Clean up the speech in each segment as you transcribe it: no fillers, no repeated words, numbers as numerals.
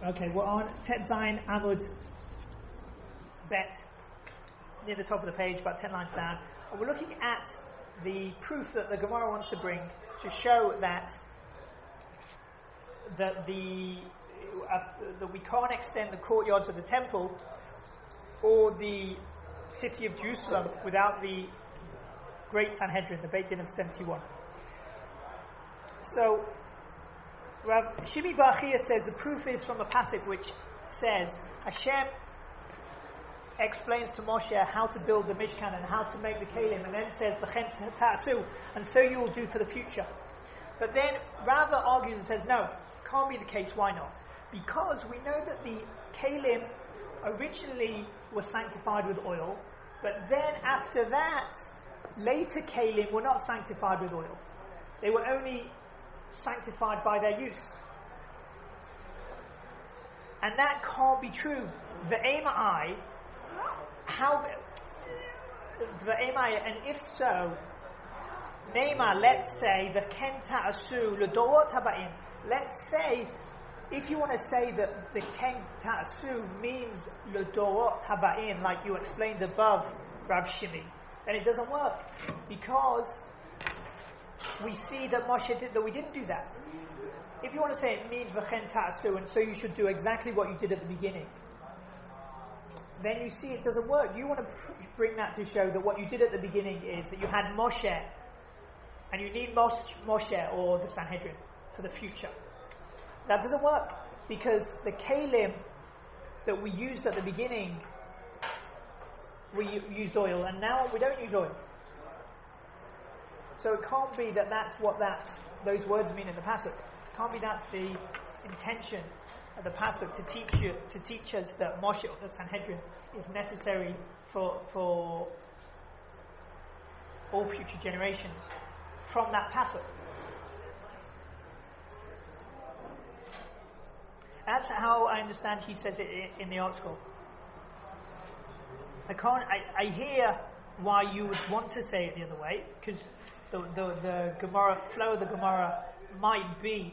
Okay, we're on Tet Zayin Amud Bet, near the top of the page, about 10 lines down. And we're looking at the proof that the Gemara wants to bring to show that that we can't extend the courtyards of the temple or the city of Jerusalem without the Great Sanhedrin, the Beit Din of 71. So Rav Shimi Bar Chiya says the proof is from a passage which says Hashem explains to Moshe how to build the Mishkan and how to make the Kalim, and then says V'chen ta'asu, and so you will do for the future. But then Rava argues and says no, can't be the case. Why not? Because we know that the Kalim originally were sanctified with oil, but then after that later Kalim were not sanctified with oil. They were only sanctified by their use. And that can't be true. The Amai, and if so, Neima, let's say the Kenta Asu L'Dorot Habaim. Let's say, if you want to say that the Kenta Asu means L'Dorot Habaim, like you explained above, Rav Shimi, then it doesn't work, because we see that Moshe did that. We didn't do that. If you want to say it means v'chen ta'asu, and so you should do exactly what you did at the beginning, then you see it doesn't work. You want to bring that to show that what you did at the beginning is that you had Moshe, and you need Moshe or the Sanhedrin for the future. That doesn't work, because the Kalim that we used at the beginning, we used oil, and now we don't use oil. So it can't be that that's what those words mean in the pasuk. It can't be that's the intention of the pasuk to teach us that Moshe or the Sanhedrin is necessary for all future generations from that pasuk. That's how I understand he says it in the article. I hear why you would want to say it the other way, because the Gemara flow of the Gemara might be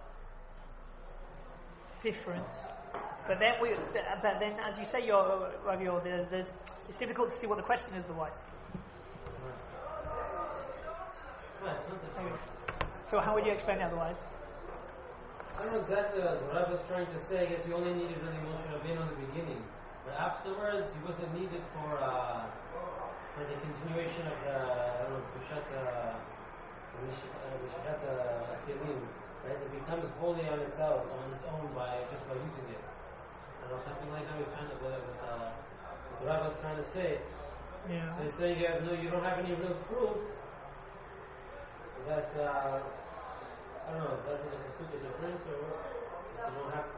different, but then as you say, it's difficult to see what the question is otherwise. So how would you explain it otherwise? I don't know exactly what Rav was trying to say. I guess you only needed really Moshe Rabbeinu in the beginning, but afterwards he wasn't needed for the continuation of the Pushat Kelim, right? It becomes holy on its own by using it. I don't know, something like that was kind of what Rav was trying to say. Yeah. So he's saying you don't have any real proof that I don't know, does it make a super difference, or you don't have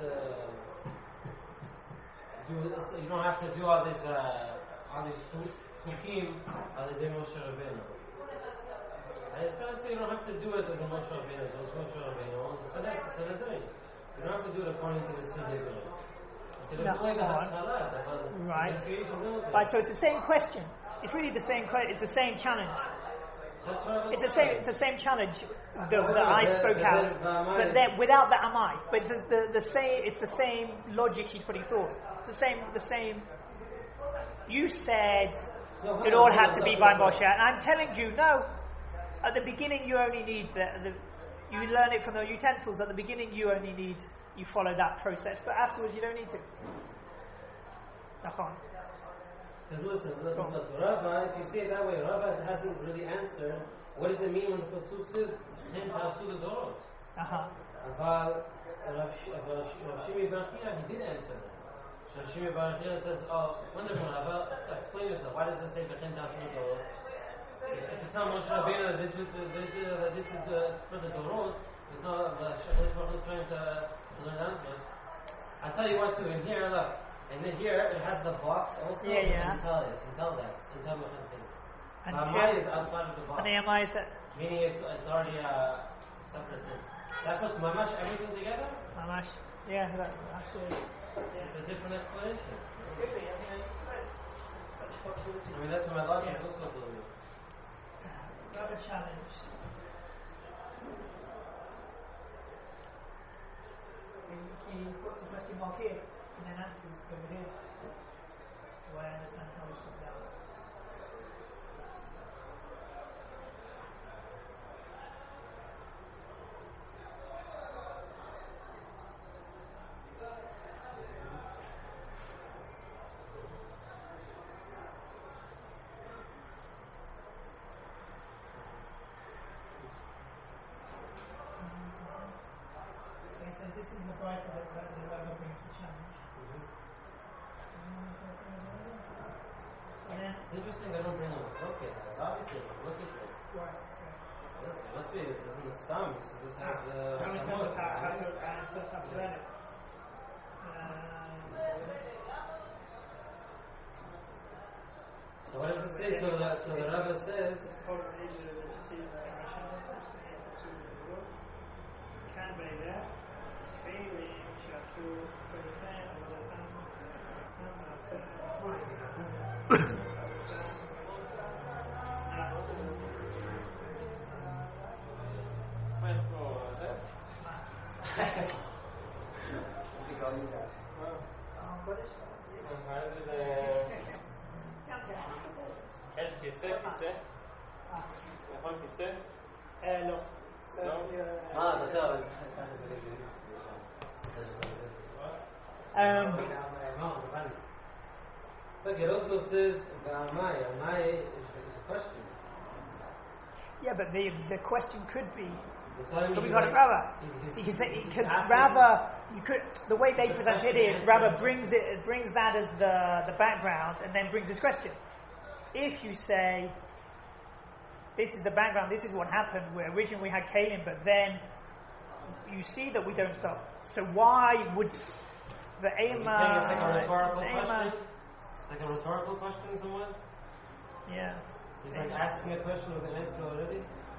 to do all these Chukim on the day Moshe Rabbeinu. I was trying to say you don't have to do it as a Moshe Rabbeinu, so it's Moshe Rabbeinu, it's a day. You don't have to do it according to the Sanhedrin. Right, so it's the same question. It's really the same question. It's the same challenge. It's the same challenge that I spoke out, but then without the Amai. But it's the same logic he's putting forward. It's the same. You said it all had to be by Moshe, and I'm telling you, no. At the beginning, you only need you learn it from the utensils. At the beginning, you follow that process, but afterwards, you don't need to. Nachon. Because listen, Rava, if you say it that way, Rava hasn't really answered what does it mean when the pasuk says "Chen ta'asu l'dorot." But Rav Shimi Bar Chiya, he did answer that. Rav Shimi Bar Chiya says, "Oh, wonderful, Rava, explain yourself. Why does it say "Chen ta'asu l'dorot"? If it's not Moshe Rabbeinu, this is for the dorot. It's not Hashem trying to learn answers. I'll tell you what too. In here, look. And then here it has the box also. Yeah. Until that. Until the thing. And Amai is outside of the box. And the Amai is meaning it's already a separate thing. That puts mamash everything together? Mamash. Yeah, actually. It's a different explanation. Could be, such possibility. I mean that's what my logic also believes. Another challenge. He puts the question mark question and answers over here. So I understand how it's put down. This is the bright that the Rava brings the challenge. It's interesting they don't bring a look at it. Obviously, look at it. Right. It must be in the stump, so this has how to read it. So what does it say? So the Rava says. Look, it also says Amai is a question. Yeah, but the question could be. But we got it, Rava. Because Rava, the way they present it is Rava brings that as the background and then brings his question. If you say, this is the background, this is what happened, where originally we had Kalim, but then you see that we don't stop. So why would the Ema... It's like a rhetorical question? Like a rhetorical question, someone? Yeah. He's like asking a question with an answer already?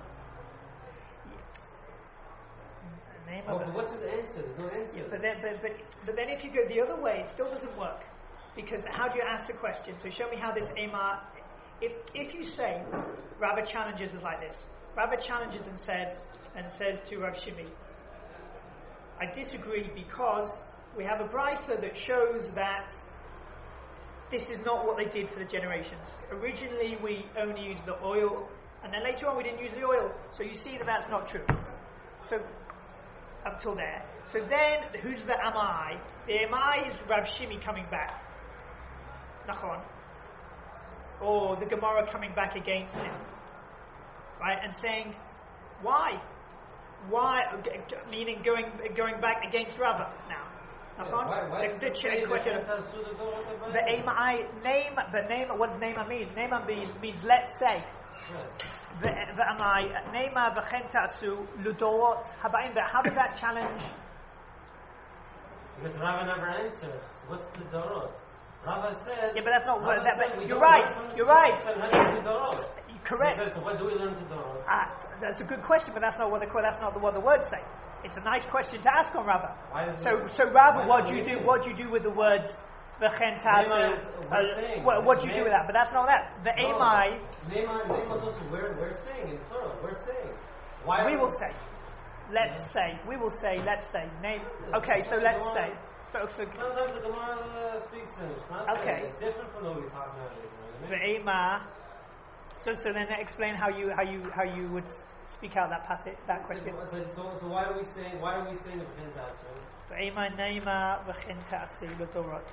But what's his answer? There's no answer. Yeah, but then if you go the other way, it still doesn't work. Because how do you ask the question? So show me how this Ema... If you say, Rabbi challenges us like this. Rabbi challenges and says to Rav Shimi, I disagree because we have a brisa that shows that this is not what they did for the generations. Originally we only used the oil, and then later on we didn't use the oil. So you see that that's not true. So up till there. So then who's the Amai? The Amai is Rav Shimi coming back. Nachon. Or the Gemara coming back against him. Right? And saying, why? Why? Meaning going back against Rava now. Why the question. The Amai name. What does Nema mean? Nema means let's say. The Amai Nema v'chen ta'asu ludorot habaim. How does that challenge? Because Rava never answers. What's the dorot? Rava said. Yeah, but that's not what. You're right. You're right. Correct. So what do we learn to dorot? That's a good question, but that's not what the words say. It's a nice question to ask on Rava. So Rava, what do you do? What do you do with the words v'chen ta'asu? What do you do with that? But that's not that. The Amai. We're saying in plural. We're saying. We will say. Let's say. We will say. Let's say. Name. Okay. So let's say. Sometimes the Gemara speaks in it. It's not okay. It's different from what we talk nowadays. The Ema. So then explain how you would speak out that passage, that question. So why are we saying the v'chen ta'asu? The Ema Neima v'chen ta'asu l'dorot.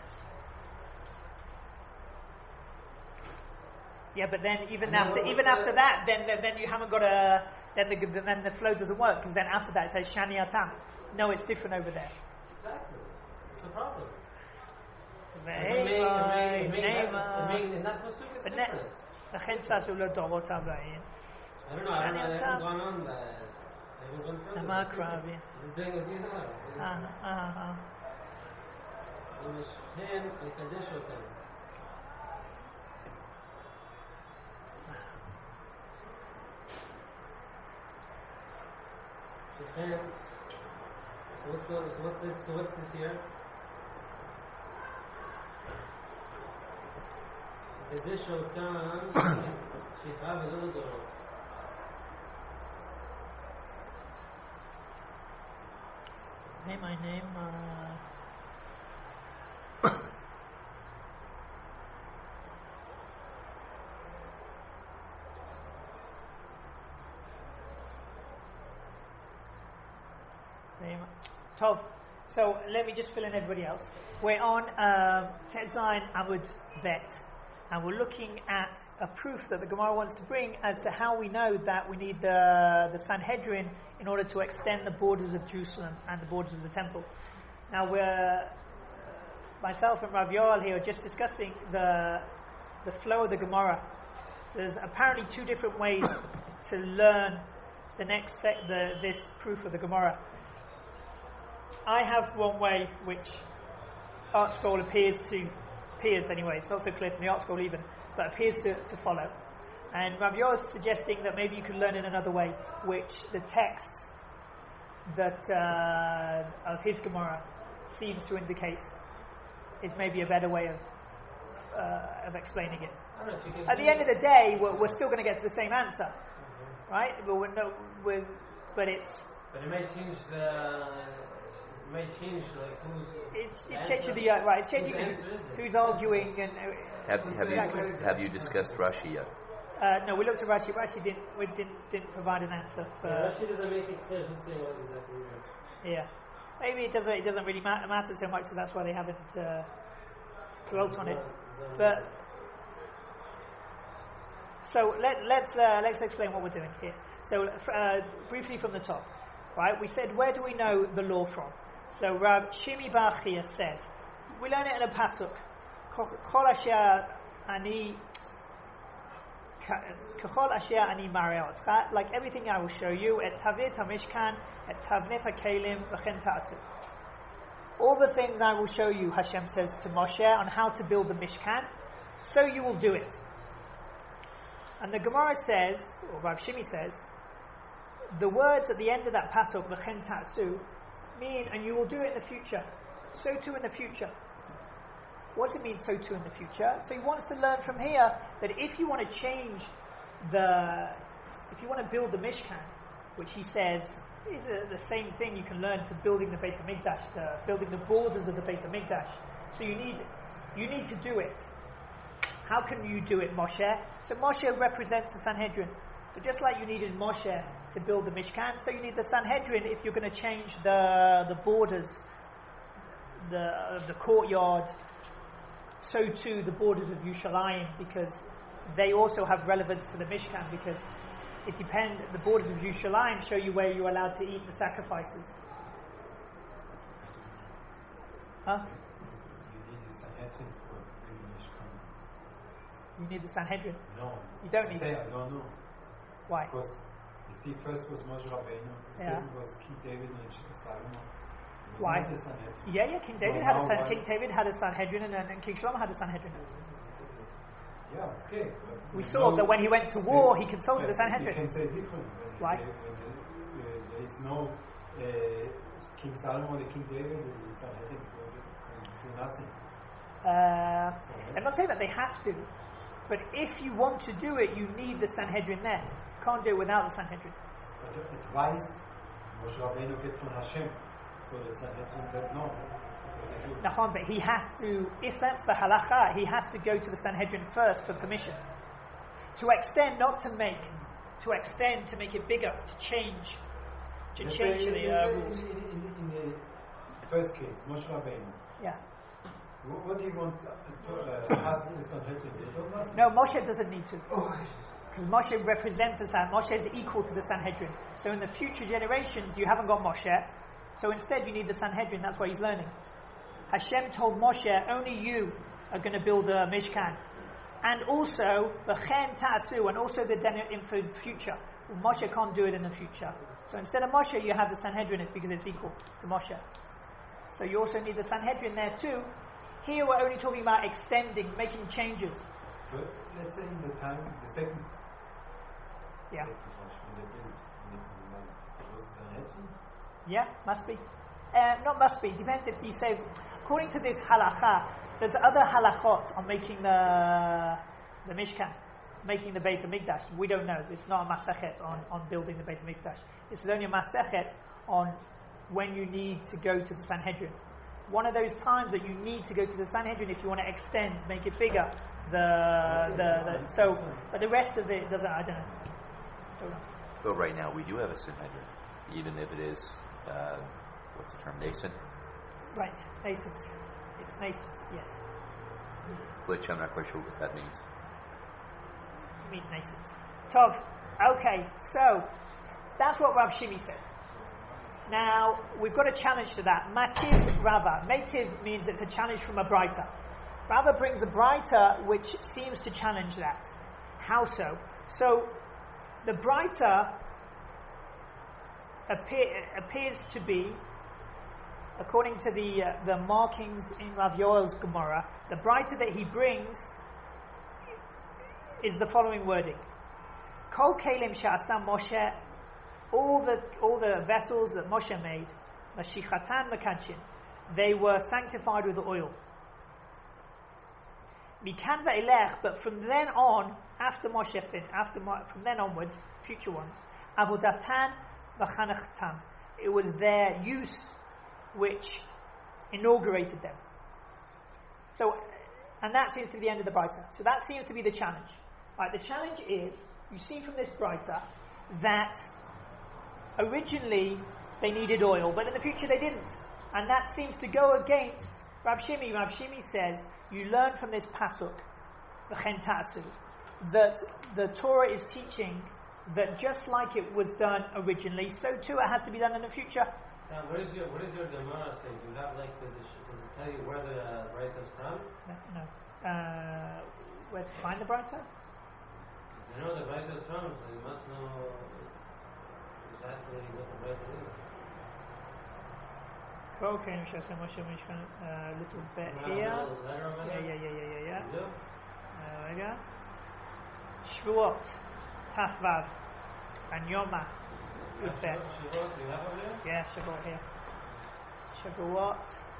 Yeah, but then even after that, then you haven't got a then the flow doesn't work because then after that it says shani atam. No, it's different over there. Exactly. It's a problem. In that pasuk is different. I don't know. I haven't gone on that. I haven't gone further. He's doing with you now. ومشهن يقدشوا them. So what's this here? يقدشوا them شفاء بدون ضرر. My name. Tov. So let me just fill in everybody else. We're on Tet Zayin Amud Bet, and we're looking at a proof that the Gemara wants to bring as to how we know that we need the Sanhedrin in order to extend the borders of Jerusalem and the borders of the temple. Now we're myself and Rav Yoel here are just discussing the flow of the Gemara. There's apparently two different ways to learn this proof of the Gemara. I have one way which Art Scroll appears anyway, it's not so clear from the Art Scroll even, but appears to follow. And Rav Yoel is suggesting that maybe you could learn in another way, which the text that of his Gemara seems to indicate is maybe a better way of explaining it. At the end of the day, we're still going to get to the same answer, right? But it's. But it may change It's changing right. It's changing who's arguing and. Have you discussed Rashi yet? No, we looked at Rashi. Rashi didn't provide an answer. Rashi doesn't make it clear who's saying what exactly. Yeah, maybe it doesn't really matter so much, so that's why they haven't dwelt on it. But so let's explain what we're doing here. So briefly from the top, right? We said, where do we know the law from? So Rav Shimi Bar Chia says, we learn it in a pasuk. Kol asher ani like everything I will show you, et tavnit hamishkan, et tavnit hakelim, v'chen ta'asu. All the things I will show you, Hashem says to Moshe, on how to build the Mishkan, so you will do it. And the Gemara says, or Rav Shimi says, the words at the end of that pasuk, v'chen ta'asu, mean, and you will do it in the future. So too in the future. What does it mean, so too in the future? So he wants to learn from here that if you want to change if you want to build the Mishkan, which he says is the same thing you can learn to building the Beit HaMikdash, to building the borders of the Beit HaMikdash. So you need to do it. How can you do it, Moshe? So Moshe represents the Sanhedrin. So just like you needed Moshe to build the Mishkan, so you need the Sanhedrin if you're going to change the borders, the courtyard. So too the borders of Yerushalayim, because they also have relevance to the Mishkan, because it depends. The borders of Yerushalayim show you where you're allowed to eat the sacrifices. Huh? You need the Sanhedrin. No. You don't need it. I don't know. Why? Because you see, first was Moshe Rabbeinu, second was King David and Solomon. Why? Yeah, King David had a Sanhedrin, and King Shlomo had a Sanhedrin. Yeah, okay. We saw that when he went to war, he consulted the Sanhedrin. You can say different. Why? There is no King Solomon or King David, the Sanhedrin do nothing. I'm not saying that they have to, but if you want to do it, you need the Sanhedrin there. You can't do it without the Sanhedrin. But advice, Moshe Rabbeinu gets from Hashem. So the Sanhedrin don't know. But he has to, if that's the halacha, he has to go to the Sanhedrin first for permission. To extend, not to make. To extend, to make it bigger, to change. To change the rules. In the first case, Moshe Rabbeinu. Yeah. What do you want to ask the Sanhedrin? No, Moshe doesn't need to. Because Moshe represents the Sanhedrin. Moshe is equal to the Sanhedrin. So in the future generations, you haven't got Moshe. So instead you need the Sanhedrin, that's why he's learning. Hashem told Moshe, only you are going to build the Mishkan. And also, v'chen ta'asu, and also the in the future. Well, Moshe can't do it in the future. So instead of Moshe, you have the Sanhedrin because it's equal to Moshe. So you also need the Sanhedrin there too. Here we're only talking about extending, making changes. But let's say in the time, the second. Yeah. Was Sanhedrin? Yeah, must be. Not must be. Depends if he says. According to this halakha, there's other halachot on making the Mishkan, making the Beit HaMikdash. We don't know. It's not a masachet on building the Beit HaMikdash. This is only a masachet on when you need to go to the Sanhedrin. One of those times that you need to go to the Sanhedrin if you want to extend, make it bigger. But the rest of it doesn't. I don't know. But right now we do have a Sanhedrin, even if it is what's the term, nascent? Right, nascent. It's nascent, yes. Which I'm not quite sure what that means. It means nascent. Tov. Okay, so that's what Rav Shimi says. Now, we've got a challenge to that. Mativ Rava. Mativ means it's a challenge from a Braita. Rava brings a Braita which seems to challenge that. How so? So, the Braita appears to be, according to the markings in Rav Yoel's Gemara, the Braita that he brings is the following wording: Kol kelim she'asa Moshe, all the vessels that Moshe made, Mashichatan Mekadshin, they were sanctified with oil. Mikan ve'elech, but from then on, after Moshe from then onwards, future ones, Avodatan v'chanachtam, it was their use which inaugurated them. So, and that seems to be the end of the Braita. So that seems to be the challenge. Right, the challenge is, you see from this Braita that originally they needed oil, but in the future they didn't. And that seems to go against Rav Shimi. Rav Shimi says, you learn from this pasuk, v'chen ta'asu, that the Torah is teaching that just like it was done originally, so too it has to be done in the future. Now, what is your Gemara saying? Do you have does it tell you where the Braita is from? No. Where to find the Braita? If you know the Braita is from, so you must know exactly what the Braita is. Okay, a little bit here. Yeah. There we go. Shvuot, Tafvav, and Yoma. Good bet. Shavuot, you have over here? Yeah, Shavuot here. Shavuot.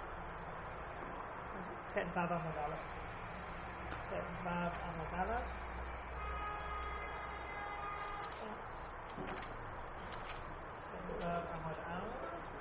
Tetvav Amud Aleph. Tetvav Amud Aleph. Tetvav Amud Aleph.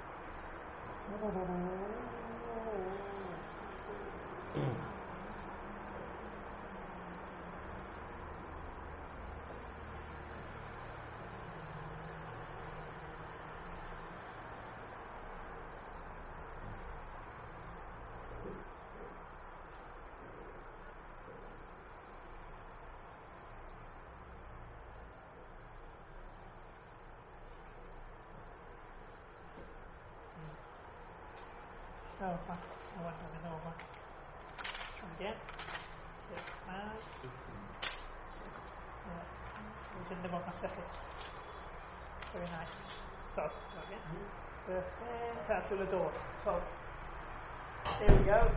Oh, fuck. I went on another one. Try again. It was in the one second. Very nice. So, again. That's the door. So, here we go.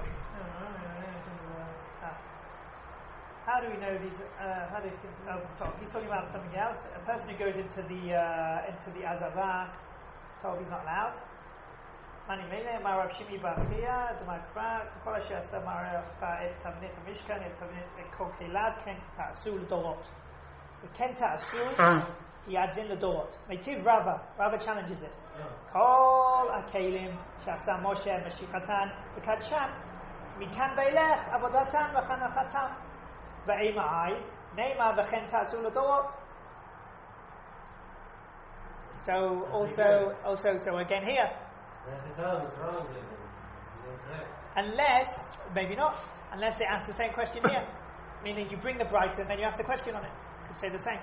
How do we know these? How do he's talking about something else. A person who goes into the Azava, told he's not allowed. Mani Mele, Marav Shimi Bafia, the Makra, Kolasha Samara, et Tavnit Mishkan, et Tavnit Kokilat, Kent Ta'asul Dorot. The Kent Ta'asul, he adds in the Dorot. Meitiv Rava challenges it. Kol Akelim, Shasa Moshe, Mashichatan, V'Kadshan, Mikan Beilech, Avodatan, V'Chanachatam, V'Eima'ai, Neima V'Kent Ta'asul Dorot. So, also again here. Unless, maybe not, unless they ask the same question here. Meaning you bring the Braita and then you ask the question on it. Could say the same.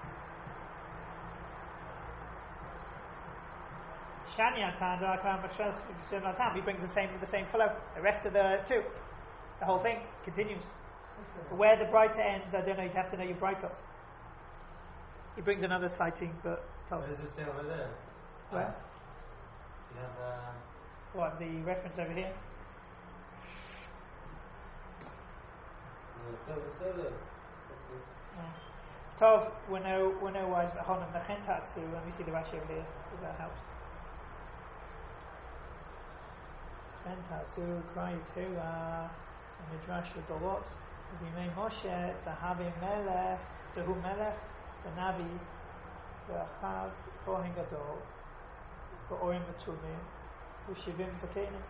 He brings the same flow. The rest of the two. The whole thing continues. Where the Braita ends, I don't know, you'd have to know your Braita. He brings another citing, but what does it say over there? Where? Do you have what, the reference over here? Tov, we know why it's Honam Mechen Tatsu, and we see the Rashi over here, if that helps. Mechen Tatsu, cry to Midrash Dorot, Vimei Moshe, Tahavi Melech, Tehu Melech, the Navi, the Achav, Kohen Gadol, Orim Batumim, Ushivim Zakenim.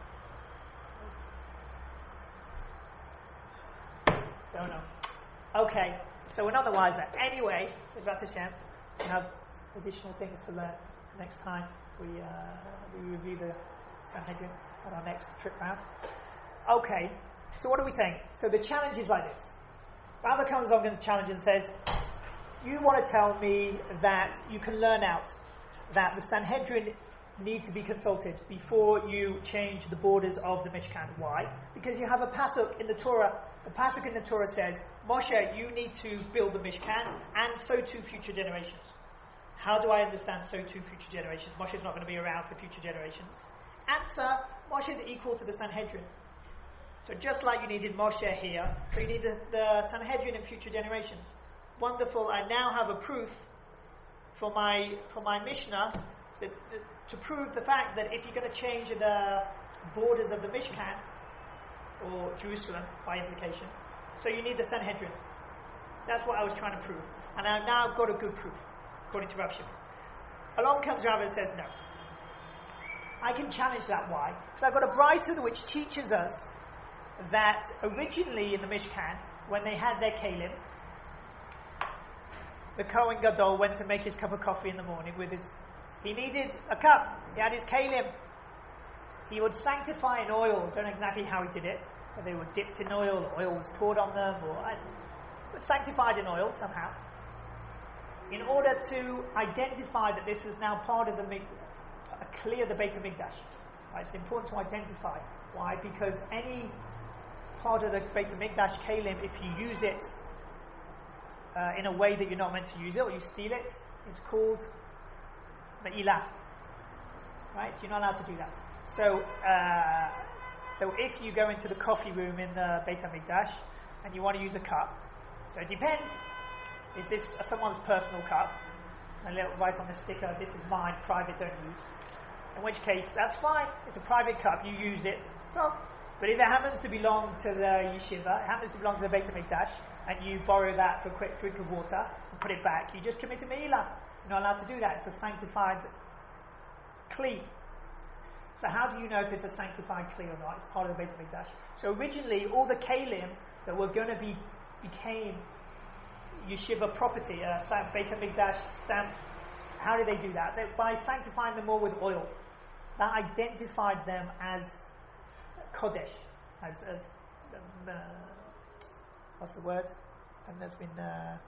Don't know. Okay, so we're not the wiser. Anyway, B'ezras Hashem, we have additional things to learn next time. we review the Sanhedrin on our next trip round. Okay, so what are we saying? So the challenge is like this. Rabbi comes along and challenge and says, you want to tell me that you can learn out that the Sanhedrin need to be consulted before you change the borders of the Mishkan. Why? Because you have a pasuk in the Torah. The pasuk in the Torah says, Moshe, you need to build the Mishkan, and so too future generations. How do I understand so too future generations? Moshe's not going to be around for future generations. Answer, Moshe is equal to the Sanhedrin. So just like you needed Moshe here, so you need the Sanhedrin in future generations. Wonderful, I now have a proof for my Mishnah to prove the fact that if you're going to change the borders of the Mishkan, or Jerusalem by implication, so you need the Sanhedrin. That's what I was trying to prove. And I've now got a good proof, according to Rav Shimon. Along comes Rav and says, no. I can challenge that. Why? Because I've got a brisa which teaches us that originally in the Mishkan, when they had their kalim, the Kohen Gadol went to make his cup of coffee in the morning with his... He needed a cup. He had his kalim. He would sanctify in oil. I don't know exactly how he did it. Whether they were dipped in oil, or oil was poured on them, or sanctified in oil somehow. In order to identify that this is now part of the clear the Beit HaMikdash. Right? It's important to identify. Why? Because any part of the Beit HaMikdash kalim, if you use it in a way that you're not meant to use it, or you steal it, it's called Me'ilah. Right? You're not allowed to do that. So if you go into the coffee room in the Beit HaMikdash and you want to use a cup, so it depends. Is this someone's personal cup? A little write on the sticker, this is mine, private, don't use. In which case, that's fine. It's a private cup, you use it. Well, but if it happens to belong to the yeshiva, it happens to belong to the Beit HaMikdash, and you borrow that for a quick drink of water and put it back, you just commit a me'ilah. You're not allowed to do that. It's a sanctified kli. So how do you know if it's a sanctified kli or not? It's part of the Beit HaMikdash. So originally, all the kalim that were going to became yeshiva property, Beit HaMikdash stamp. How did they do that? By sanctifying them all with oil. That identified them as kodesh, as what's the word? And there's been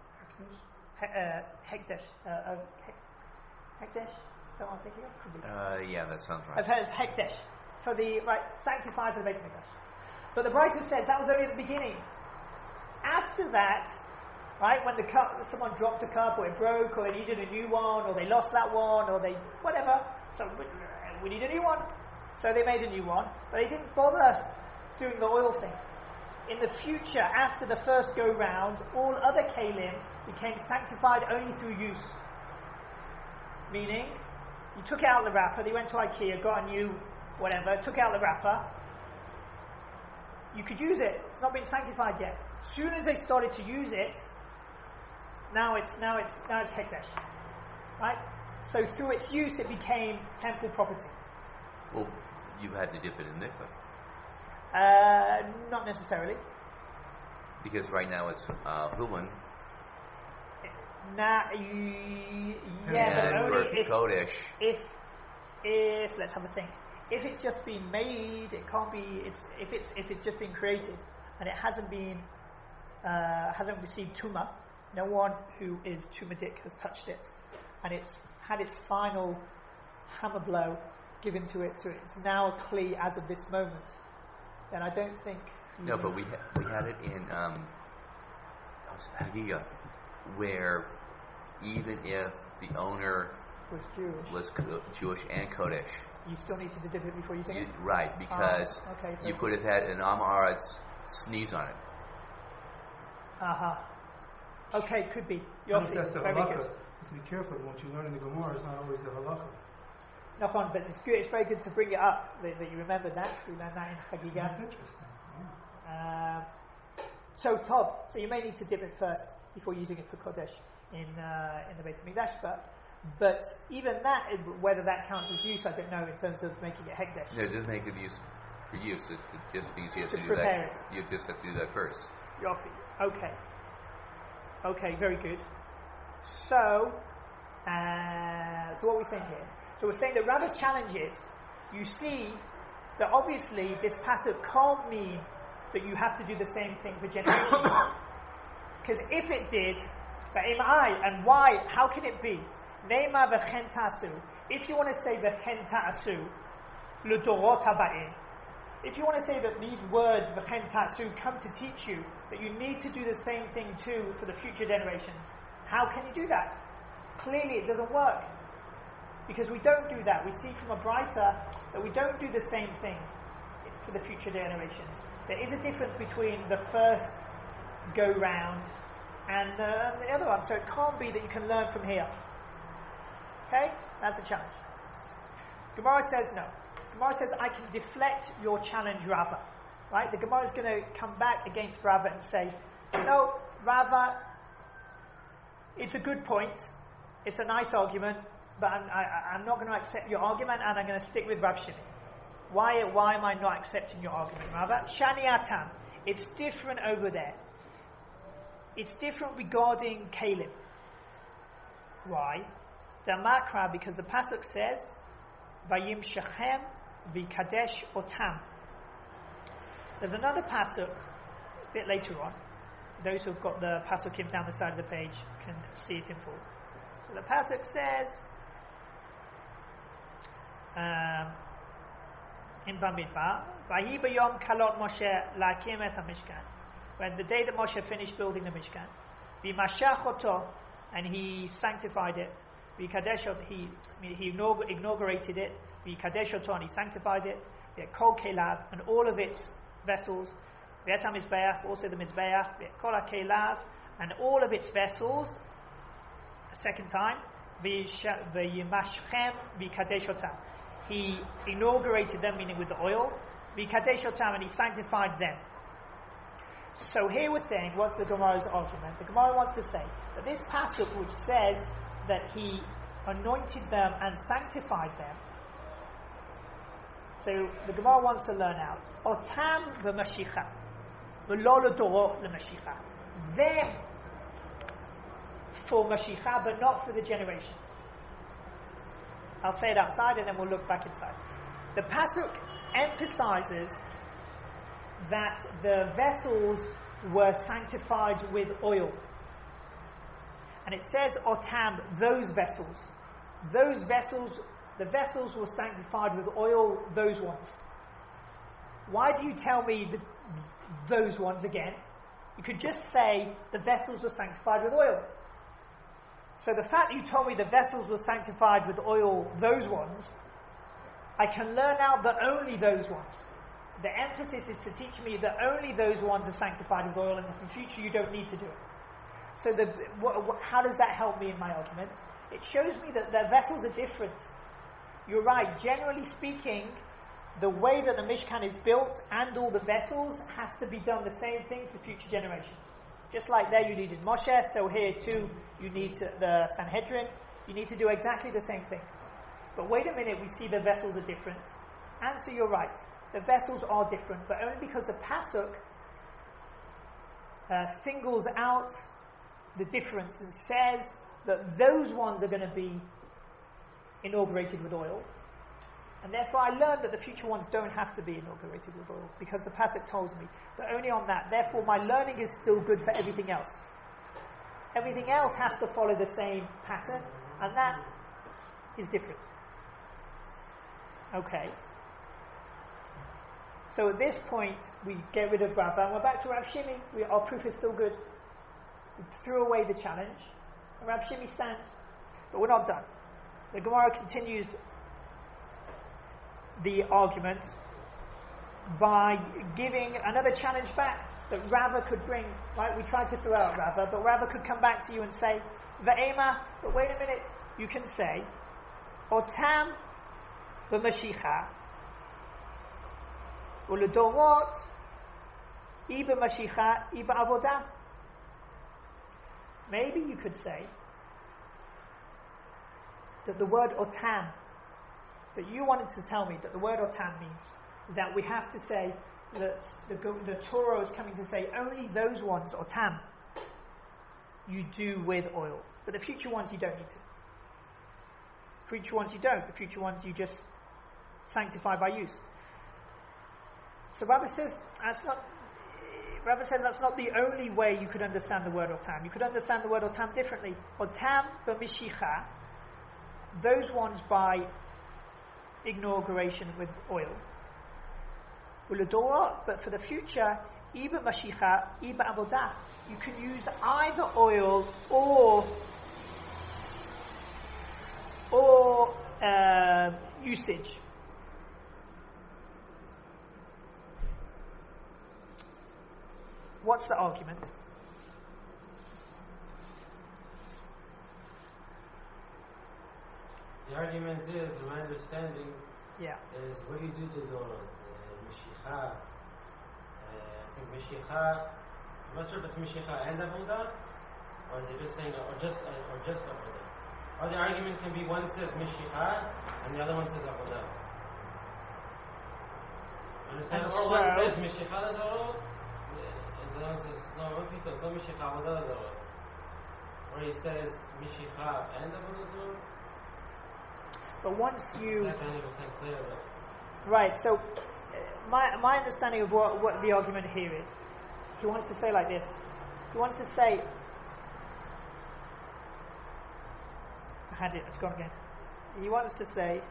hekdesh. Hekdesh. Is that what I'm thinking of? Could be. Yeah, that sounds right. I've heard hekdesh. For the sanctified for the Beit HaMikdash. But the Brisa says that was only at the beginning. After that, right, when someone dropped a cup, or it broke, or they needed a new one, or they lost that one, or they whatever. So we need a new one. So they made a new one, but they didn't bother doing the oil thing. In the future, after the first go round, all other kalim became sanctified only through use. Meaning, you took out the wrapper, they went to IKEA, got a new whatever, took out the wrapper. You could use it. It's not been sanctified yet. As soon as they started to use it, now it's hekdesh, right? So through its use, it became temple property. Well, you had to dip it in mikveh. Not necessarily. Because right now it's Hulun. But only Kodesh. If let's have a think. If it's just been made, it can't be. If it's just been created and it hasn't received tumah, no one who is tumadik has touched it, and it's had its final hammer blow given to it. So it's now a kli as of this moment. Then I don't think. No, but we had it in Hagigah, where even if the owner was Jewish and Kodesh, you still need to dip it before you sing it? Right, because you could have had an Am Haaretz sneeze on it. Okay, could be. That's the halakha. To be careful, what you learn in the Gemara is not always the halakha. No, but it's good. It's very good to bring it up that you remember that. We learned that in Hagigah. That's interesting. Yeah. So Tov. So you may need to dip it first before using it for Kodesh in the Beit HaMikdash. But even that, whether that counts as use, I don't know in terms of making it hekdesh. No, it doesn't make it use for use. It just means you have to do prepare that. It. You just have to do that first. Okay. Okay, very good. So what are we saying here? So we're saying that Rava's challenge is, you see that obviously this pasuk can't mean that you have to do the same thing for generations. Because if it did, and why, how can it be? Ne'ema v'chen ta'asu. If you want to say v'chen ta'asu, l'dorot haba'im, if you want to say that these words v'chen ta'asu come to teach you that you need to do the same thing too for the future generations, how can you do that? Clearly it doesn't work. Because we don't do that. We see from a brighter that we don't do the same thing for the future generations. There is a difference between the first go round and the other one. So it can't be that you can learn from here. Okay? That's a challenge. Gemara says no. Gemara says I can deflect your challenge, Rava. Right? The Gemara is going to come back against Rava and say, no, Rava, it's a good point. It's a nice argument. But I'm not going to accept your argument, and I'm going to stick with Rav Shimi. Why am I not accepting your argument, Rava? Shani Atam. It's different over there. It's different regarding Caleb. Why? The Makra, because the pasuk says, Vayim Shechem v'kadesh otam. There's another pasuk a bit later on. Those who've got the pasukim down the side of the page can see it in full. So the pasuk says, in Bamidbar, Vahi b'yom kalot Moshe la'akim et HaMishkan. When the day that Moshe finished building the Mishkan, v'mashach oto, and he sanctified it, v'kadesh oto, he inaugurated it, v'kadesh oto, and he sanctified it, v'kol kelav, and all of its vessels, v'et HaMizbeach, also the Mizbeach, v'kol ha'kelav, and all of its vessels, a second time, v'yimashchem v'kadesh otam. He inaugurated them, meaning with the oil, v'kadesh otam, and he sanctified them. So here we're saying, what's the Gemara's argument? The Gemara wants to say that this pasuk which says that he anointed them and sanctified them, so the Gemara wants to learn out, otam v'mashicha, v'lo l'dorot l'mashicha, them for mashicha, but not for the generations. I'll say it outside and then we'll look back inside. The pasuk emphasizes that the vessels were sanctified with oil. And it says, otam, those vessels. Those vessels, the vessels were sanctified with oil, those ones. Why do you tell me those ones again? You could just say the vessels were sanctified with oil. So the fact that you told me the vessels were sanctified with oil, those ones, I can learn out that only those ones. The emphasis is to teach me that only those ones are sanctified with oil, and in the future you don't need to do it. So how does that help me in my argument? It shows me that the vessels are different. You're right, generally speaking, the way that the Mishkan is built and all the vessels has to be done the same thing for future generations. Just like there you needed Moshe, so here too you need the Sanhedrin. You need to do exactly the same thing. But wait a minute, we see the vessels are different. Answer, you're right. The vessels are different, but only because the pasuk singles out the difference and says that those ones are going to be inaugurated with oil. And therefore I learned that the future ones don't have to be inaugurated with oil, because the pasuk tells me that only on that. Therefore my learning is still good for everything else. Everything else has to follow the same pattern, and that is different. Okay. So at this point we get rid of Rava and we're back to Rav Shimi. Our proof is still good. We threw away the challenge. And Rav Shimi stands. But we're not done. The Gemara continues the argument by giving another challenge back that Rava could bring. Right? We tried to throw out Rava, but Rava could come back to you and say, V'ema, but wait a minute, you can say, Otam v'mashicha, u'ledorot, iba mashicha, iba avodah. Maybe you could say that the word otam, that you wanted to tell me that the word otam means that we have to say that the Torah is coming to say only those ones, otam, you do with oil, but the future ones you don't need to. future ones you don't. The future ones you just sanctify by use. So Rabbi says that's not the only way you could understand the word otam. You could understand the word otam differently. Otam b'mishicha, those ones by inauguration with oil. Uladora, but for the future, iba mashicha, iba avodah. You can use either oil or usage. What's the argument? The argument is, in my understanding, is what do you do to the Mishicha? I think Mishicha, I'm not sure if it's Mishicha and Avodah, or they're just saying, or just Avodah. Or the argument can be one says Mishicha and the other one says Avodah. Understand? Or one says Mishicha Ladorot, and the other one says, no, Rafito, it's not Mishicha Avodah Ladorot. Or he says Mishicha and Avodah Ladorot. But once you... That kind of is clear, but... Right, so my understanding of what the argument here is, he wants to say like this. He wants to say... I had it, it's gone again. He wants to say...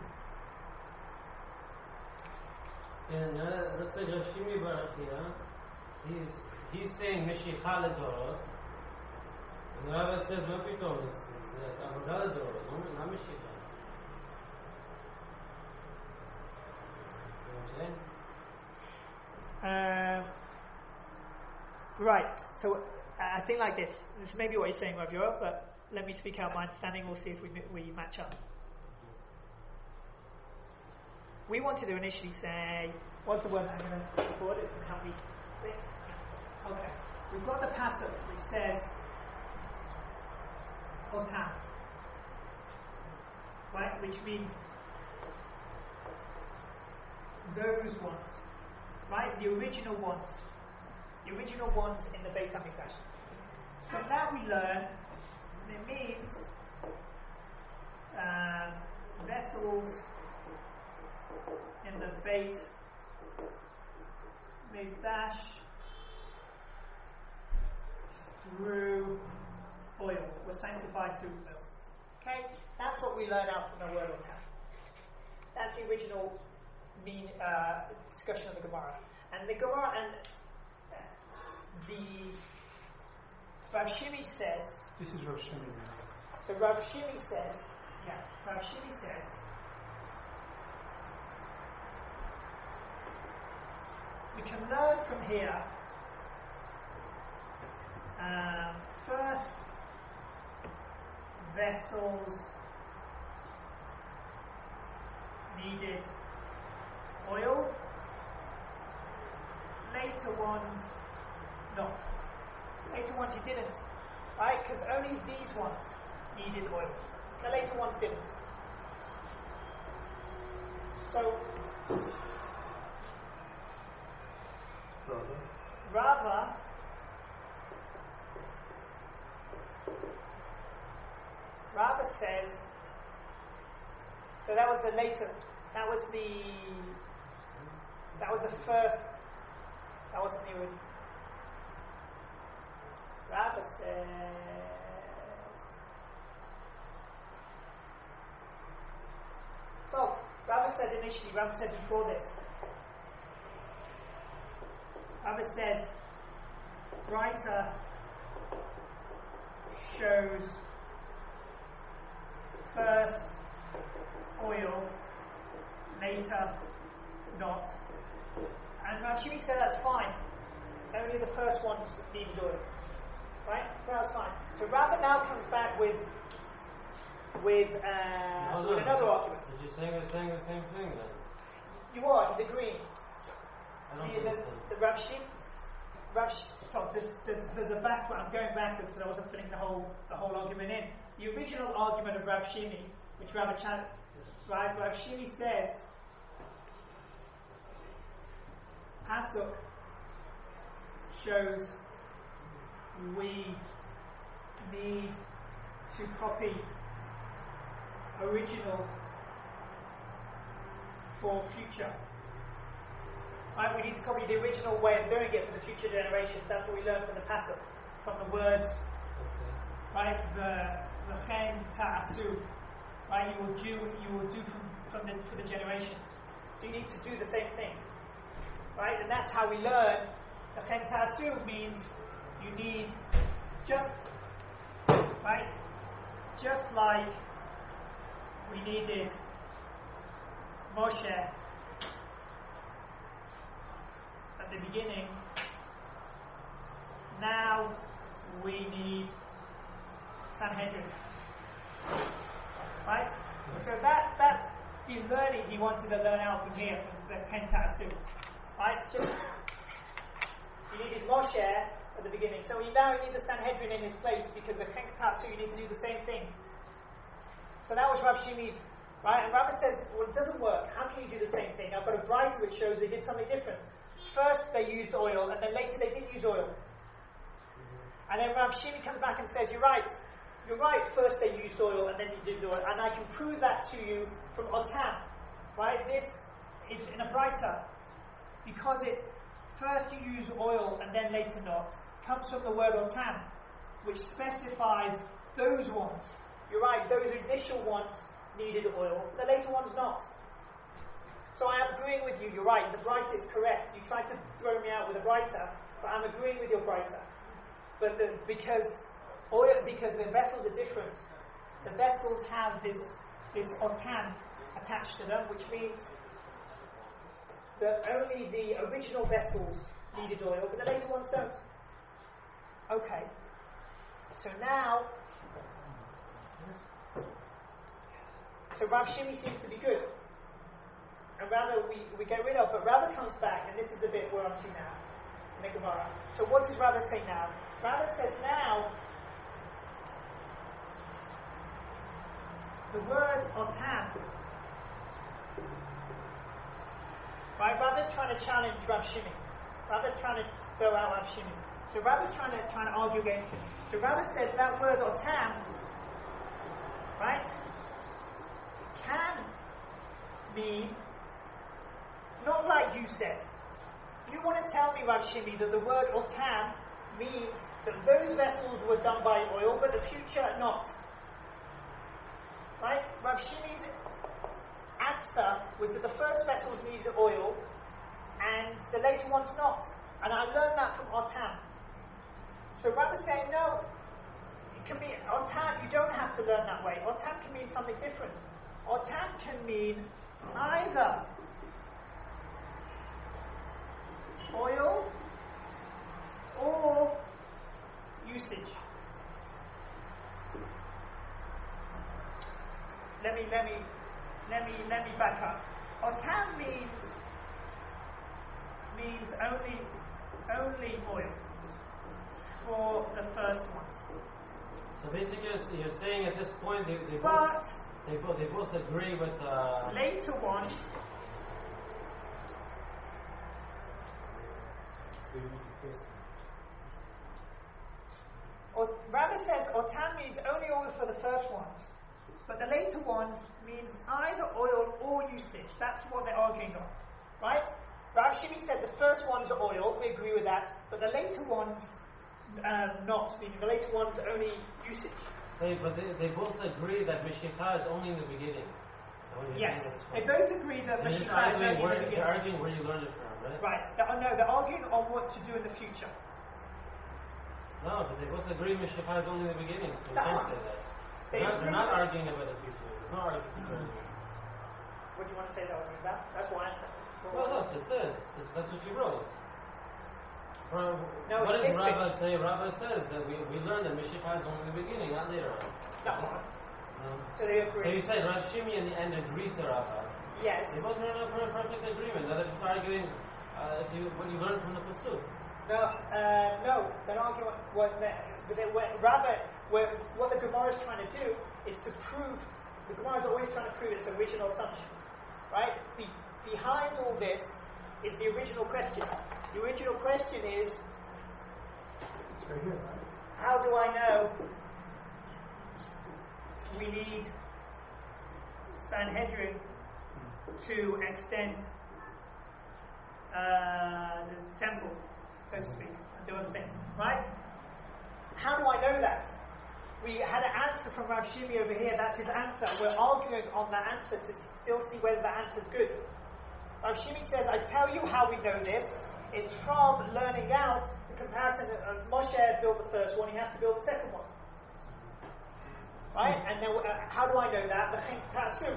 And let's say Rav Shimi Baruch here, he's saying Mishicha Ladorot, and the Rabbi says, no, it's Avodah Ladorot, not Mishicha. Right, so I think like this. This may be what he's saying, Rav Yoel, but let me speak out my understanding. We'll see if we match up. We wanted to initially say, what's the word I'm going to put forward? It's going to help me think. Okay, we've got the passage which says Otam, right, which means those ones, right? The original ones in the Beit HaMikdash. From that we learn it means vessels in the Beit Mikdash through oil, were sanctified through oil. Okay, that's what we learn out from the word Otam. That's the original discussion of the Gemara, and the Gemara and the Rav Shimi says. This is Rav Shimi. So Rav Shimi says, we can learn from here. First, vessels needed oil, later ones not. Later ones you didn't, right? Because only these ones needed oil. The later ones didn't. So, Rava says, so that was the later, that was the first, that wasn't the original. Rava says, so Rava said initially, Rava said before this, Rava said, brighter shows first oil, later not. And Rav Shimi said that's fine. Only the first ones needed oil. Right? So that's fine. So Rava now comes back with another argument. Did you say we're saying the same thing then? You are, he's agreeing. I don't think the Rav Shimi, there's a background. I'm going backwards because I wasn't putting the whole argument in. The original argument of Rav Shimi, which Rav Shimi says, Pasuk shows we need to copy original for future. Right, we need to copy the original way of doing it for the future generations. That's what we learned from the pasuk, from the words. Right, the chen ta'asu. Right, you will do for the generations. So you need to do the same thing. Right, and that's how we learn. The chen ta'asu means you need just like we needed Moshe at the beginning, now we need Sanhedrin. Right? So that's the learning he wanted to learn out from here, from the Pentateuch. Right? Just you needed Moshe at the beginning. So now you need the Sanhedrin in his place, because the Pentateuch you need to do the same thing. So that was Rav Shimi's, right? And Rav says, well, it doesn't work. How can you do the same thing? I've got a brighter which shows they did something different. First they used oil, and then later they didn't use oil. And then Rav Shimi comes back and says, you're right, first they used oil, and then you didn't do it. And I can prove that to you from Otam. Right? This is in a brighter, because it first you use oil and then later not, comes from the word Otam, which specifies those ones. You're right, those initial ones needed oil, the later ones not. So I am agreeing with you, you're right, the brighter is correct. You tried to throw me out with a brighter, but I'm agreeing with your brighter. But because the vessels are different, the vessels have this otam attached to them, which means that only the original vessels needed oil, but the later ones don't. Okay, so now, Rav Shimi seems to be good. And Rava we get rid of, but Rava comes back, and this is the bit we're up to now, in the Gemara. So what does Rava say now? Rava says now, the word otam, right? Rava's trying to challenge Rav Shimi. Rava's trying to throw out Rav Shimi. So Rava's trying to argue against him. So Rava says that word otam, right, can mean not like you said. You want to tell me, Rav Shimi, that the word otam means that those vessels were done by oil, but the future not. Right? Rav Shimi's answer was that the first vessels needed oil, and the later ones not. And I learned that from otam. So Rav is saying, no, it can be otam. You don't have to learn that way. Otam can mean something different. Otam can mean either oil or usage. Let me back up. Otam means only oil for the first ones. So basically, you're saying at this point they both agree with later ones. Rava says otam means only oil for the first ones, but the later ones means either oil or usage. That's what they're arguing on, right? Rav Shimi said the first ones are oil, we agree with that, but the later ones not, meaning the later ones only usage. But they both agree that Mishikah is only in the beginning. Yes, they both agree that Mishikah is only in the beginning. They're arguing where you learned it from, right? Right. They're arguing on what to do in the future. No, but they both agree Mishikah is only in the beginning, so you can't say that. They're not arguing about the future. They're not arguing. What do you want to say they're arguing about? That's one answer. Well, look, it says. That's what she wrote. No, what does Rava say? Rava says that we learned that Mishikah is only in the beginning, not later on. No. So they agree. So you said Rav Shimi in the end agreed to Rava. Yes. They both are in perfect agreement. Now they're just arguing what you learned from the Pasuk. No, they're arguing what the Gemara is trying to do is to prove, the Gemara is always trying to prove its original assumption, right? Behind all this is the original question. The original question is, It's right here, right? how do I know we need Sanhedrin to extend the temple, so to speak, and do other things, right? How do I know that? We had an answer from Rav Shimi over here. That's his answer. We're arguing on that answer to still see whether the answer's good. Rav Shimi says, I tell you how we know this. It's from learning out the comparison of Moshe built the first one, he has to build the second one. Right? And then how do I know that? The Chen Ta'asu.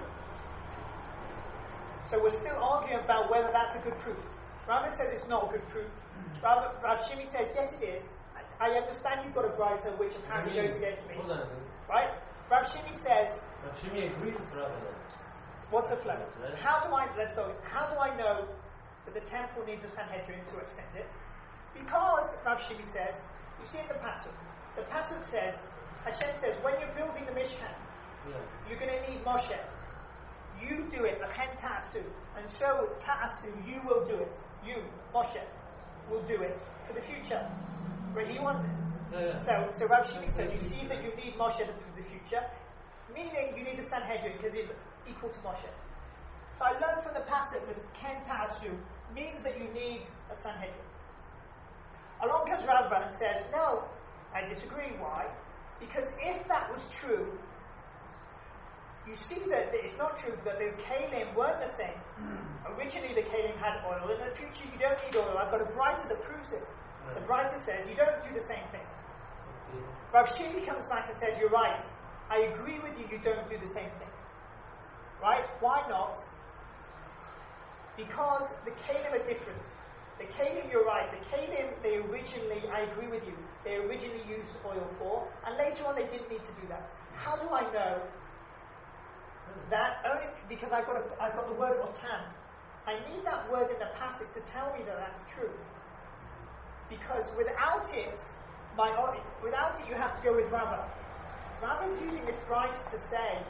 So we're still arguing about whether that's a good proof. Rambam says it's not a good proof. Rav Shimi says, yes it is. I understand you've got a writer which apparently goes against me. Hold on. Right? Rav Shimi says... Rav Shimi agrees with Rav. What's the flow? How do I know that the temple needs a Sanhedrin to extend it? Because, Rav Shimi says, you see in the Pasuk says, Hashem says, when you're building the Mishkan, you're going to need Moshe. You do it, L'chen Ta'asu. And so, Ta'asu, you will do it. You, Moshe, will do it for the future. Right? You want this? So Rav Shimi said, you see that you need Moshe for the future, meaning you need a Sanhedrin because it's equal to Moshe. So I learned from the passage that Ken Ta'asu means that you need a Sanhedrin. Along comes Rambam and says, no, I disagree. Why? Because if that was true, you see that it's not true that the Kalim weren't the same. Originally the Kalim had oil, in the future you don't need oil. I've got a writer that proves it. The writer says you don't do the same thing. Rav Shimi comes back and says, you're right. I agree with you, you don't do the same thing. Right? Why not? Because the Kalim are different. The Kalim, you're right, the Kalim, they originally, I agree with you, they originally used oil for, and later on they didn't need to do that. How do I know that? Only because I've got the word otam. I need that word in the passage to tell me that that's true. Because without it, you have to go with Rambam. Rambam is using this right to say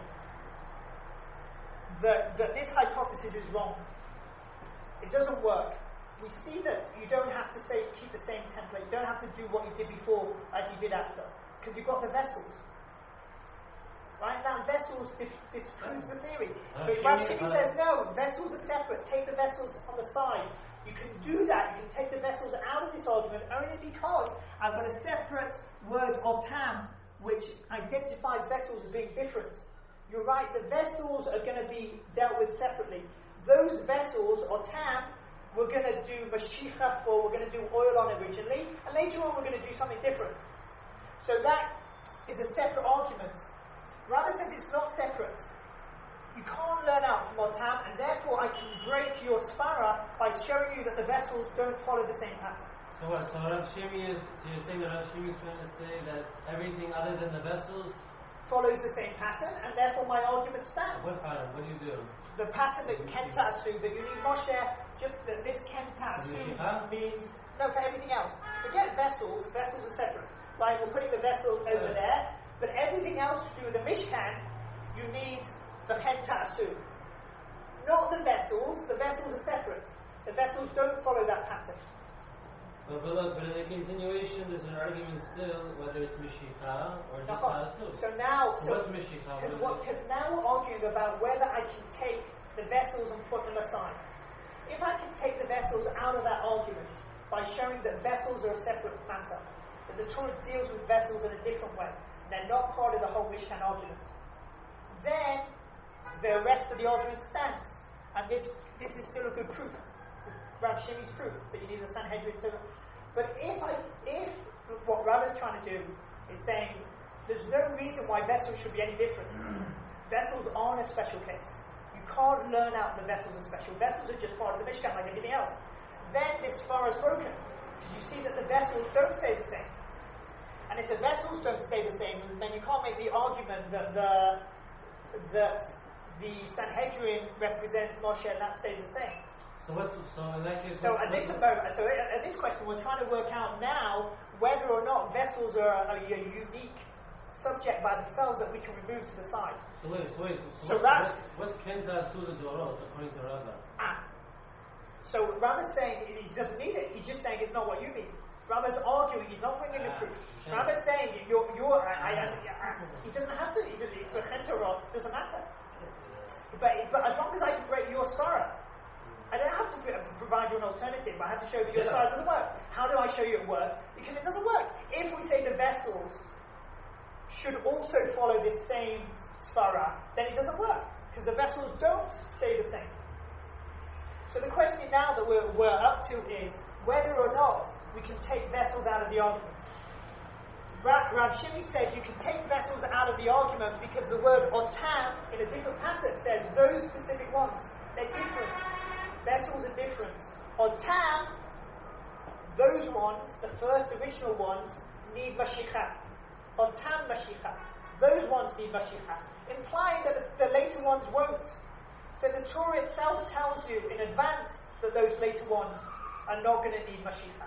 that this hypothesis is wrong. It doesn't work. We see that you don't have to keep the same template. You don't have to do what you did before like you did after. Because you've got the vessels. Right? Now vessels disproves the theory. But Rav Shimi says, no, vessels are separate. Take the vessels on the side. You can do that. You can take the vessels out of this argument only because I've got a separate word, otam, which identifies vessels as being different. You're right, the vessels are going to be dealt with separately. Those vessels, otam, we're going to do mashicha for, we're going to do oil on originally, and later on we're going to do something different. So that is a separate argument. Rambam says it's not separate. You can't learn out from otam, and therefore I can break your svara by showing you that the vessels don't follow the same pattern. So what? So Rav Shimi so you're saying that Rav Shimi is trying to say that everything other than the vessels follows the same pattern, and therefore my argument stands. What pattern? What do you do? The pattern that Ken Ta'asu, that you need Moshe, just that this Ken Ta'asu means, no, for everything else. Forget vessels are separate. Like we're putting the vessels over there, but everything else to do with the Mishkan, you need the Ken Ta'asu. Not the vessels are separate. The vessels don't follow that pattern. But in the continuation, there's an argument still whether it's Mishicha or just Ta'asu. So what's Mishicha? Because now we're arguing about whether I can take the vessels and put them aside. If I can take the vessels out of that argument by showing that vessels are a separate matter, that the Torah deals with vessels in a different way, they're not part of the whole Mishkan argument, then the rest of the argument stands. And this is still a good proof. Rav Shimi's proof that you need a Sanhedrin to. But if what Rav is trying to do is saying there's no reason why vessels should be any different. Vessels aren't a special case. You can't learn out the vessels are special. Vessels are just part of the Mishkan like anything else. Then this svara is broken. Because you see that the vessels don't stay the same. And if the vessels don't stay the same, then you can't make the argument that the Sanhedrin represents Moshe and that stays the same. So in that case? At this question, we're trying to work out now whether or not vessels are a unique subject by themselves that we can remove to the side. So what's Ken Ta'asu the Dorot according to Rambam? So Rambam's saying he doesn't need it. He's just saying it's not what you mean. Rambam's arguing. He's not bringing the proof. Rambam's saying he doesn't have to. For Chen Torah, doesn't matter. But as long as I can break your svara, I don't have to provide you an alternative. I have to show that your svara doesn't work. How do I show you it works? Because it doesn't work. If we say the vessels should also follow this same svara, then it doesn't work. Because the vessels don't stay the same. So the question now that we're up to is whether or not we can take vessels out of the argument. Rav Shimi says you can take vessels out of the argument because the word otam in a different passage says those specific ones. They're different. Vessels are different. Otam, those ones, the first original ones, need mashicha. Otam mashicha. Those ones need mashicha. Implying that the later ones won't. So the Torah itself tells you in advance that those later ones are not going to need mashicha.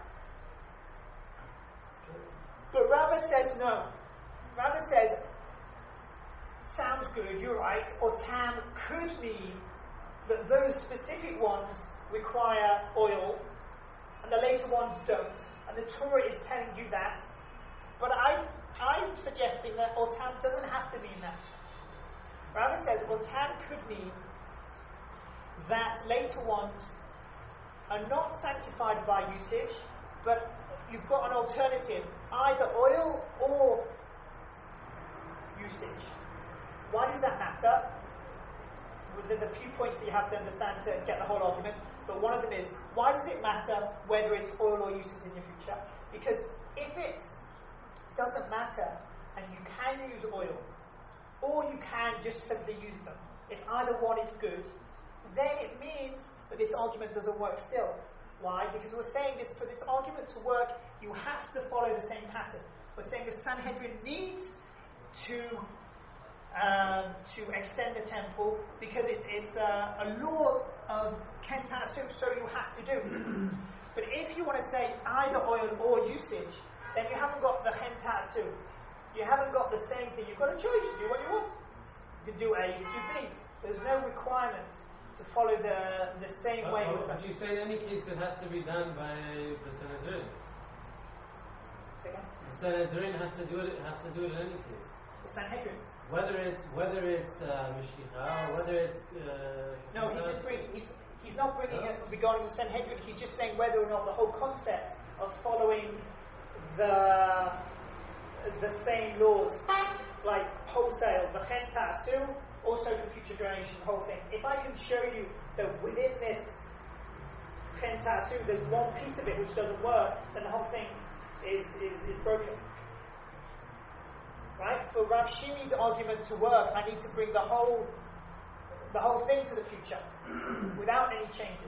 But Rava says no. Rava says, sounds good, you're right, or tam could mean that those specific ones require oil, and the later ones don't, and the Torah is telling you that. But I'm suggesting that otam doesn't have to mean that. Rava says otam could mean that later ones are not sanctified by usage, but you've got an alternative, either oil or usage. Why does that matter? Well, there's a few points that you have to understand to get the whole argument, but one of them is, why does it matter whether it's oil or usage in your future? Because if it doesn't matter, and you can use oil, or you can just simply use them, if either one is good, then it means that this argument doesn't work still. Why? Because we're saying this, for this argument to work, you have to follow the same pattern. We're saying the Sanhedrin needs to extend the temple because it's a law of Kentan Asur, so you have to do. But if you want to say either oil or usage, then you haven't got the Kentan Asur. You haven't got the same thing. You've got a choice. You do what you want. You can do A, you can do B. There's no requirement to follow the same way. But you say in any case it has to be done by the Sanhedrin. The Sanhedrin has to do it in any case. The Sanhedrin. Whether it's Mashiach or whether it's no, he's not bringing it regarding the Sanhedrin. He's just saying whether or not the whole concept of following the same laws, like wholesale, the Chenta Asur, also for future generations, the whole thing. If I can show you that within this Chenta Asur there's one piece of it which doesn't work, then the whole thing is broken. Right? For Rav Shimi's argument to work, I need to bring the whole thing to the future without any changes.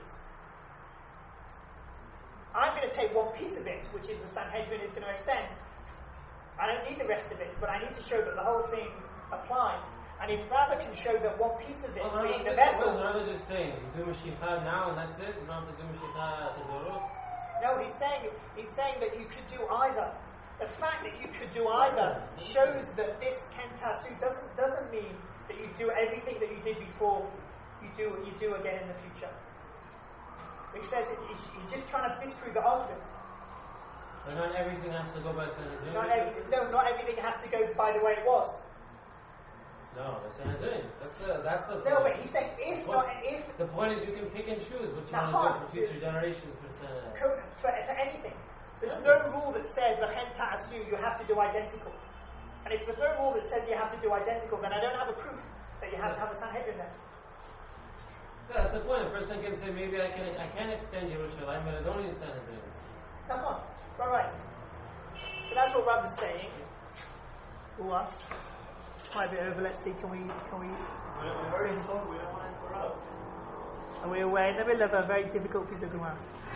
I'm going to take one piece of it, which is the Sanhedrin is going to extend. I don't need the rest of it, but I need to show that the whole thing applies. And if Rava can show that one piece of it, being the vessel... What is Rava just saying? You do Mashiach now and that's it? You don't have to do Mashiach to Dorot? No, he's saying that you could do either. The fact that you could do either shows that this Kentasu doesn't mean that you do everything that you did before you do again in the future. Which says he's just trying to disprove the argument. But not everything has to go by Sanhedrin. Not everything has to go by the way it was. No, the Sanhedrin. That's the no, but he's saying if. The point is you can pick and choose what you want to do for future generations for Sanhedrin. For anything. There's no rule that says the Chenta Asur you have to do identical. And if there's no rule that says you have to do identical, then I don't have a proof that you have to have a Sanhedrin there. Yeah, that's the point. A person can say maybe I can extend Yerushalayim, but I don't need Sanhedrin. That's fine. Right. So that's what Rav is saying. What? Quite a bit over. Let's see. Can we? We're very told we don't want to interrupt. Are we away in the middle of a very difficult piece of Gemara?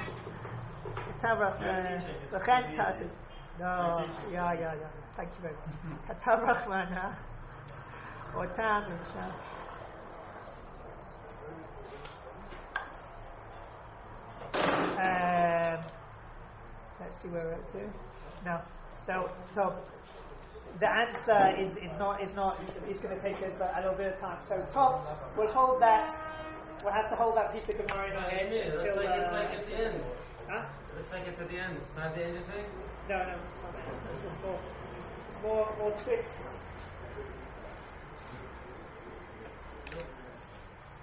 The Chenta Asur. No. Yeah. Thank you very much. Katav Rachman. Or Tam. Let's see where we're at to. No. So the answer is going to take us a little bit of time. So Tom, we'll have to hold that piece of Gemara in our head until it's like at the end. Huh? It's like it's at the end. It's not the end, you're saying? No, it's not the end. There's more twists.